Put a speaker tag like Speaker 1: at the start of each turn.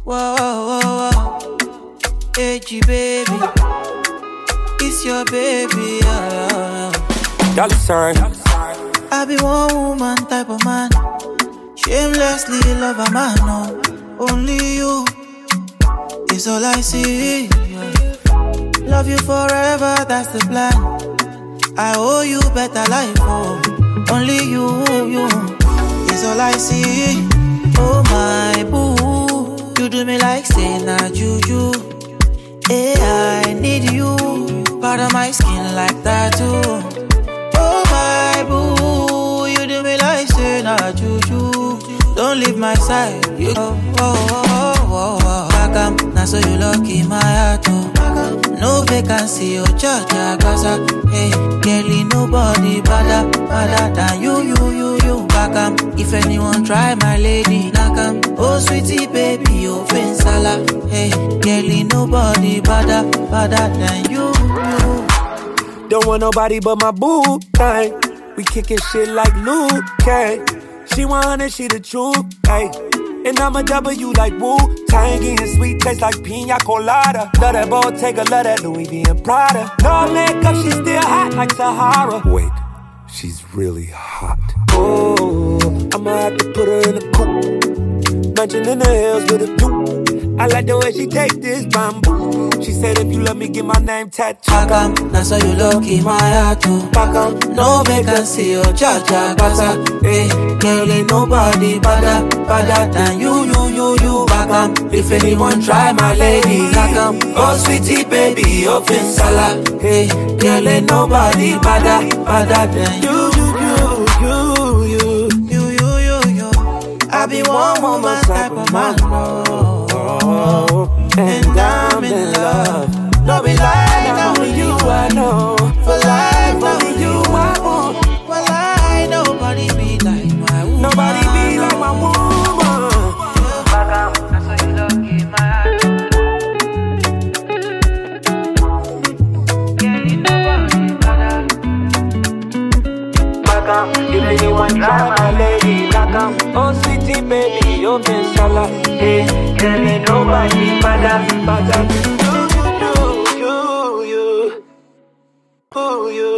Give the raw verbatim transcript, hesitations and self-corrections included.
Speaker 1: Whoa, whoa, whoa. Hey, G baby, it's your baby. Yeah.
Speaker 2: Dollar sign.
Speaker 1: I be one woman type of man. Shamelessly love a man, no. Only you is all I see. Love you forever, that's the plan. I owe you better life, oh. Only you, you is all I see. Oh my boo, you do me like say na juju. Hey, I need you, part of my skin like that too. Oh my boo, you do me like say na juju. Don't leave my side, you go. Oh, oh, oh, oh, oh. Bakam, now so you lucky my heart, oh. No vacancy, oh, cha-cha, gaza. Hey, girlie, nobody better, better than you, you, you, you. Bakam, if anyone try my lady, nakam. Oh, sweetie, baby, oh, finsala. Hey, girlie, nobody better, better than you, you.
Speaker 2: Don't want nobody but my boo thing. We kicking shit like Luke K. She want it, she the truth, ayy. And I'm a W like Wu, tangy and sweet, taste like pina colada. Love that Bottega, love that Louis V and Prada. No makeup, she's still hot like Sahara. Wait, she's really hot. Oh, I'ma have to put her in a coupe. Mansion in the hills with a view. I like the way she take this bamboo. She said if you love me, get my name tattooed.
Speaker 1: Bakam, that's how you lucky my heart too. Bakam, no vacancy, oh cha-cha, gaza. Hey, girl, ain't nobody better, better than you, you, you, you. Bakam, if anyone try my lady, Bakam. Oh sweetie baby, oh finsala. Hey, girl, ain't nobody better, better than you, you, you, you, you, you, you, you, you. I be one woman type of man, no. And I'm in love. No be like only you I know. For life, only you I want. Well, I nobody be like my woman.
Speaker 2: Nobody be like my woman.
Speaker 1: Bakam, that's how you lucky my heart. Girl, you nobody better.
Speaker 2: Bakam, if anyone try my lady, Bakam. Oh sweetie baby, oh finsala. Hey, girl, ain't nobody better, better. You, you, you, you, you, you.